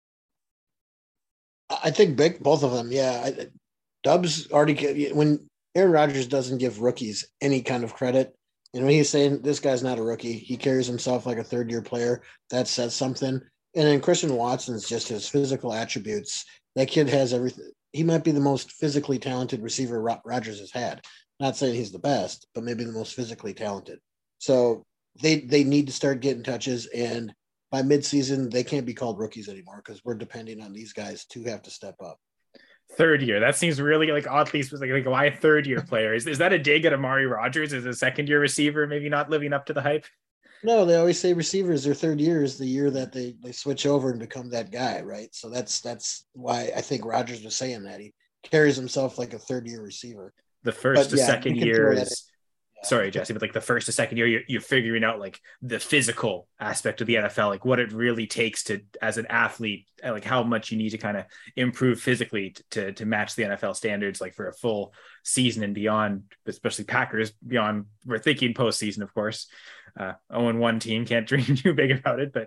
Speaker 2: I think both of them. Yeah, Doubs already, when Aaron Rodgers doesn't give rookies any kind of credit, and when he's saying this guy's not a rookie, he carries himself like a 3rd-year player. That says something. And then Christian Watson's just his physical attributes. That kid has everything. He might be the most physically talented receiver Rodgers has had. Not saying he's the best, but maybe the most physically talented. So they need to start getting touches, and by midseason, they can't be called rookies anymore because we're depending on these guys to have to step up.
Speaker 1: 3rd year. That seems really oddly specific. Why a 3rd-year player? Is that a dig at Amari Rodgers as a 2nd-year receiver, maybe not living up to the hype?
Speaker 2: No, they always say receivers, their 3rd year is the year that they switch over and become that guy, right? So that's why I think Rodgers was saying that. He carries himself like a 3rd-year receiver.
Speaker 1: The first to second year is... Sorry, Jesse, but the 1st to 2nd year, you're figuring out the physical aspect of the NFL, what it really takes to, as an athlete, how much you need to kind of improve physically to match the NFL standards, for a full season and beyond, especially Packers beyond. We're thinking postseason, of course. 0-1 team, can't dream too big about it, but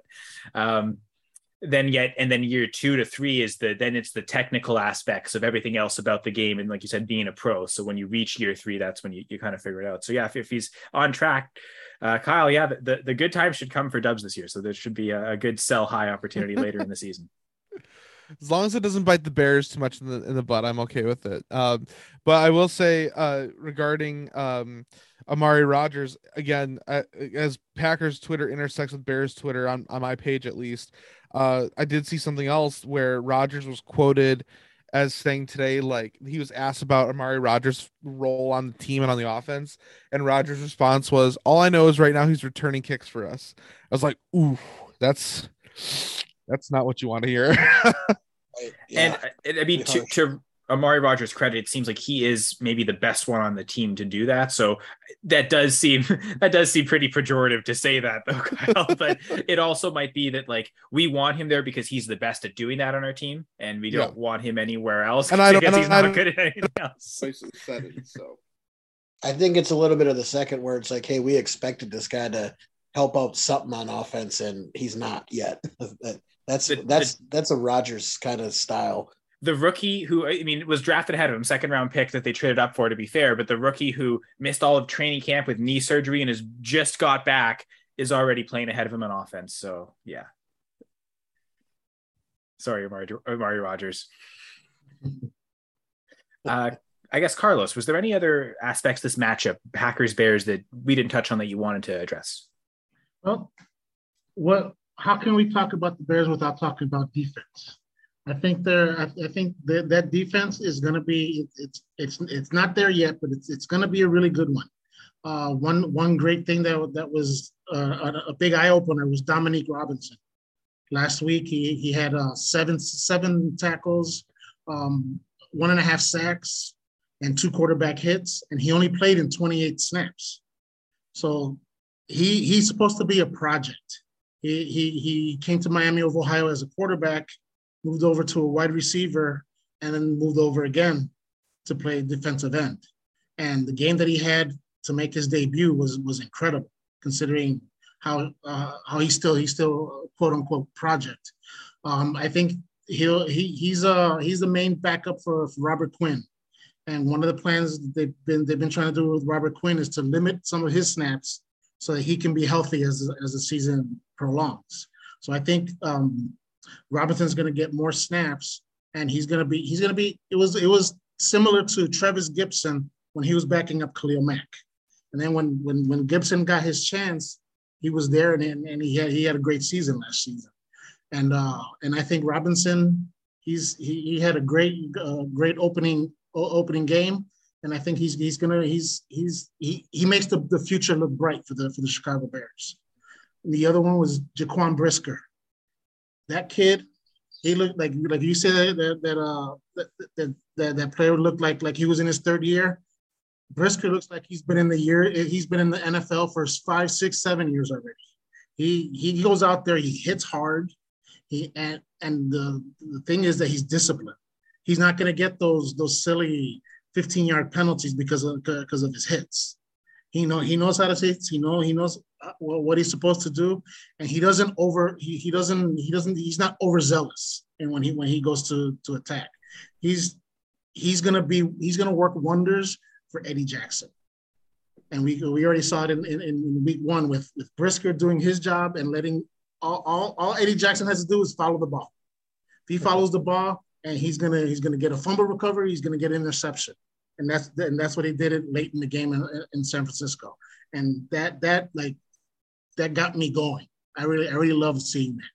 Speaker 1: then year 2 to 3 is it's the technical aspects of everything else about the game. And like you said, being a pro. So when you reach year 3, that's when you kind of figure it out. So yeah, if he's on track, Kyle, yeah, the good time should come for Doubs this year. So there should be a good sell high opportunity later in the season.
Speaker 4: As long as it doesn't bite the Bears too much in the butt, I'm okay with it. But I will say regarding Amari Rodgers, again, as Packers Twitter intersects with Bears Twitter on my page at least, I did see something else where Rodgers was quoted as saying today, he was asked about Amari Rodgers' role on the team and on the offense, and Rodgers' response was, "All I know is right now he's returning kicks for us." I was like, "Ooh, that's not what you want to hear."
Speaker 1: Yeah. And I mean, to Amari Rodgers' credit, it seems like he is maybe the best one on the team to do that. So that does seem pretty pejorative to say that, though, Kyle. But it also might be that we want him there because he's the best at doing that on our team, and we don't want him anywhere else.
Speaker 4: And
Speaker 1: he's not good at anything else.
Speaker 4: So
Speaker 2: I think it's a little bit of the second where it's hey, we expected this guy to help out something on offense, and he's not yet. That's a Rodgers kind of style.
Speaker 1: the rookie who, I mean, was drafted ahead of him, second round pick that they traded up for, to be fair, but the rookie who missed all of training camp with knee surgery and has just got back is already playing ahead of him on offense. So yeah. Sorry, Amari Rogers. I guess, Carlos, was there any other aspects this matchup, Packers Bears, that we didn't touch on that you wanted to address?
Speaker 3: Well, how can we talk about the Bears without talking about defense? I think that defense is going to be, it's not there yet, but it's going to be a really good one. One great thing that was a big eye opener was Dominique Robinson. Last week he had seven tackles, 1.5 sacks, and 2 quarterback hits, and he only played in 28 snaps. So he's supposed to be a project. He came to Miami of Ohio as a quarterback, moved over to a wide receiver, and then moved over again to play defensive end. And the game that he had to make his debut was incredible, considering how he's still quote unquote project. I think he's the main backup for Robert Quinn. And one of the plans they've been trying to do with Robert Quinn is to limit some of his snaps so that he can be healthy as the season prolongs. So I think Robinson's going to get more snaps, and he's going to be. It was similar to Travis Gibson when he was backing up Khalil Mack, and then when Gibson got his chance, he was there, and he had a great season last season. And I think Robinson, he had a great opening game, and I think he makes the future look bright for the Chicago Bears. And the other one was Jaquan Brisker. That kid, he looked like you said that player looked like he was in his third year. Brisker looks like he's been in the NFL for 5, 6, 7 years already. He goes out there, he hits hard. And the thing is that he's disciplined. He's not going to get those silly 15-yard penalties because of his hits. He knows how to hit. He knows what he's supposed to do, and he's not overzealous. And when he goes to attack, he's gonna work wonders for Eddie Jackson. And we already saw it in week 1 with Brisker doing his job and letting all Eddie Jackson has to do is follow the ball. If he follows the ball, and he's gonna get a fumble recovery, he's gonna get an interception, and that's what he did it late in the game in San Francisco, and that got me going. I really love seeing that.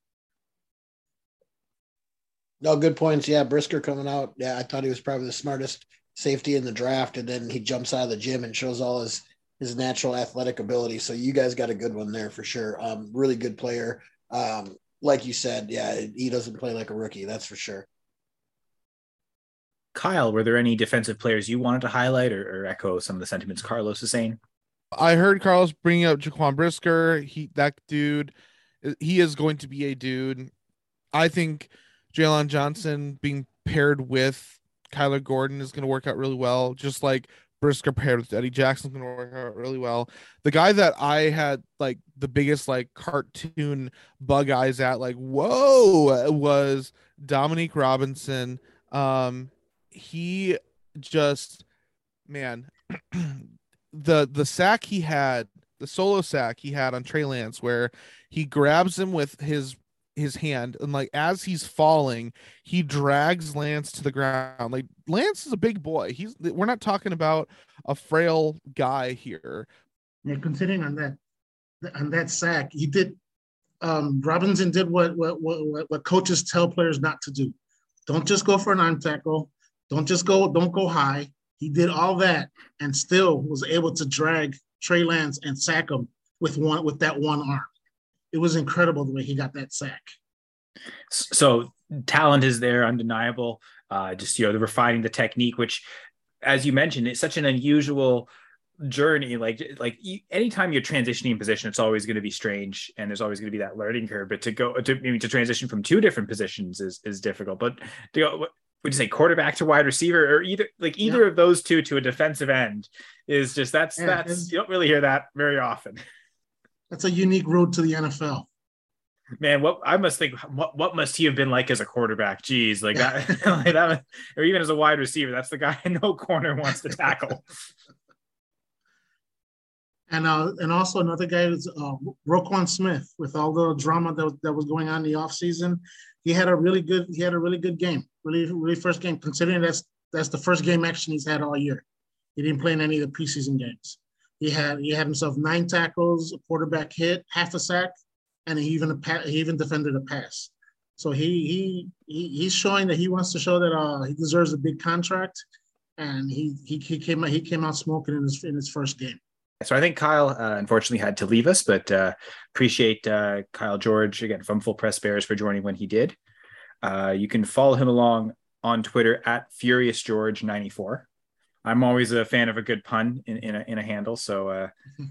Speaker 2: No, good points. Yeah, Brisker coming out. Yeah, I thought he was probably the smartest safety in the draft, and then he jumps out of the gym and shows all his natural athletic ability. So you guys got a good one there for sure. Really good player. Like you said, yeah, he doesn't play like a rookie. That's for sure.
Speaker 1: Kyle, were there any defensive players you wanted to highlight or echo some of the sentiments Carlos is saying?
Speaker 4: I heard Carlos bringing up Jaquan Brisker. That dude, he is going to be a dude. I think Jalen Johnson being paired with Kyler Gordon is going to work out really well, just like Brisker paired with Eddie Jackson is going to work out really well. The guy that I had like the biggest like cartoon bug eyes at, like, whoa, was Dominique Robinson. He just, man, the sack he had, the solo sack he had on Trey Lance, where he grabs him with his hand, and like as he's falling, he drags Lance to the ground. Like, Lance is a big boy. We're not talking about a frail guy here.
Speaker 3: Yeah, considering on that sack, he did. Robinson did what coaches tell players not to do. Don't just go for an arm tackle. Don't go high. He did all that and still was able to drag Trey Lance and sack him with that one arm. It was incredible the way he got that sack.
Speaker 1: So talent is there, undeniable. They're refining the technique, which, as you mentioned, it's such an unusual journey. Like anytime you're transitioning in position, it's always going to be strange, and there's always going to be that learning curve. But to transition from 2 different positions is difficult. But to go, would you say quarterback to wide receiver, or either of those two to a defensive end is just that's you don't really hear that very often.
Speaker 3: That's a unique road to the NFL.
Speaker 1: Man, what I must think, what must he have been like as a quarterback? Geez, like that, like that, or even as a wide receiver, that's the guy no corner wants to tackle.
Speaker 3: And also another guy is Roquan Smith. With all the drama that was going on in the offseason, he had a really good game. Really first game, considering that's the first game action he's had all year. He didn't play in any of the preseason games. He had himself 9 tackles, a quarterback hit, half a sack, and he even defended a pass. So he's showing that he wants to show that he deserves a big contract, and he came out smoking in his first game.
Speaker 1: So I think Kyle unfortunately had to leave us, but appreciate Kyle George again from Full Press Bears for joining when he did. You can follow him along on Twitter at FuriousJeorge94. I'm always a fan of a good pun in a handle, so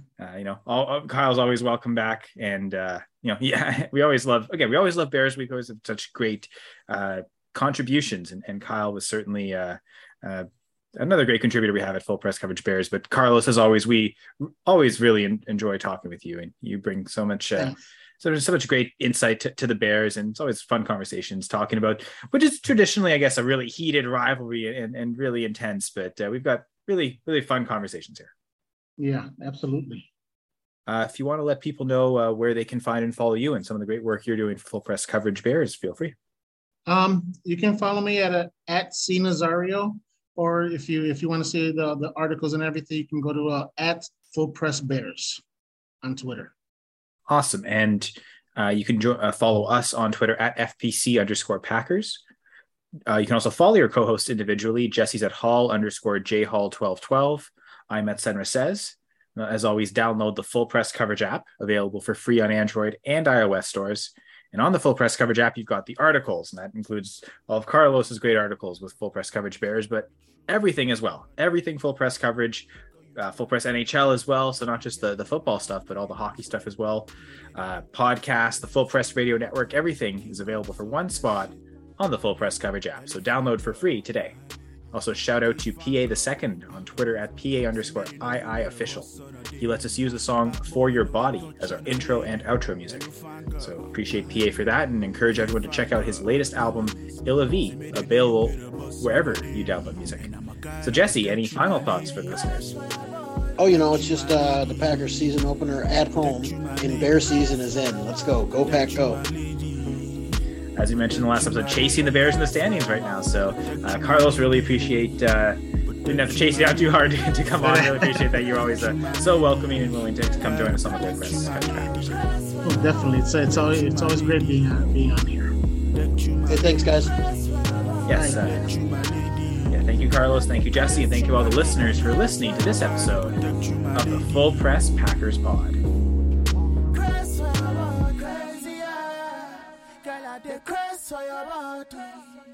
Speaker 1: Kyle's always welcome back, and we always love Bears Week. Always have such great contributions, and Kyle was certainly another great contributor we have at Full Press Coverage Bears. But Carlos, as always, we always really enjoy talking with you, and you bring so much. So there's so much great insight to the Bears, and it's always fun conversations talking about, which is traditionally, I guess, a really heated rivalry and really intense, but we've got really, really fun conversations here.
Speaker 3: Yeah, absolutely.
Speaker 1: If you want to let people know where they can find and follow you and some of the great work you're doing for Full Press Coverage Bears, feel free.
Speaker 3: You can follow me at C Nazario, or if you want to see the articles and everything, you can go to at Full Press Bears on Twitter.
Speaker 1: Awesome. And you can follow us on Twitter at FPC_Packers. You can also follow your co-host individually. Jesse's at Hall_JHall1212. I'm at Senra Says. As always, download the Full Press Coverage app, available for free on Android and iOS stores. And on the Full Press Coverage app, you've got the articles, and that includes all of Carlos's great articles with Full Press Coverage Bears, but everything as well. Everything Full Press Coverage. Full Press NHL as well, so not just the football stuff, but all the hockey stuff as well. Podcast, the Full Press Radio Network, everything is available for one spot on the Full Press Coverage app. So download for free today. Also, shout out to PA the Second on Twitter at PA_II official. He lets us use the song For Your Body as our intro and outro music. So appreciate PA for that, and encourage everyone to check out his latest album, Il La Vie, available wherever you download music. So Jesse, any final thoughts for the listeners?
Speaker 2: Oh, it's just the Packers season opener at home, and Bear season is in. Let's go. Go Pack, go.
Speaker 1: As we mentioned in the last episode, chasing the Bears in the standings right now. So Carlos, really appreciate, didn't have to chase you out too hard to come on. Really appreciate that you're always so welcoming and willing to come join us on the Full Press Packers.
Speaker 3: Oh, definitely. It's always great being on here.
Speaker 2: Hey, thanks, guys.
Speaker 1: Yes. Thank you, Carlos. Thank you, Jesse. And thank you all the listeners for listening to this episode of the Full Press Packers Pod.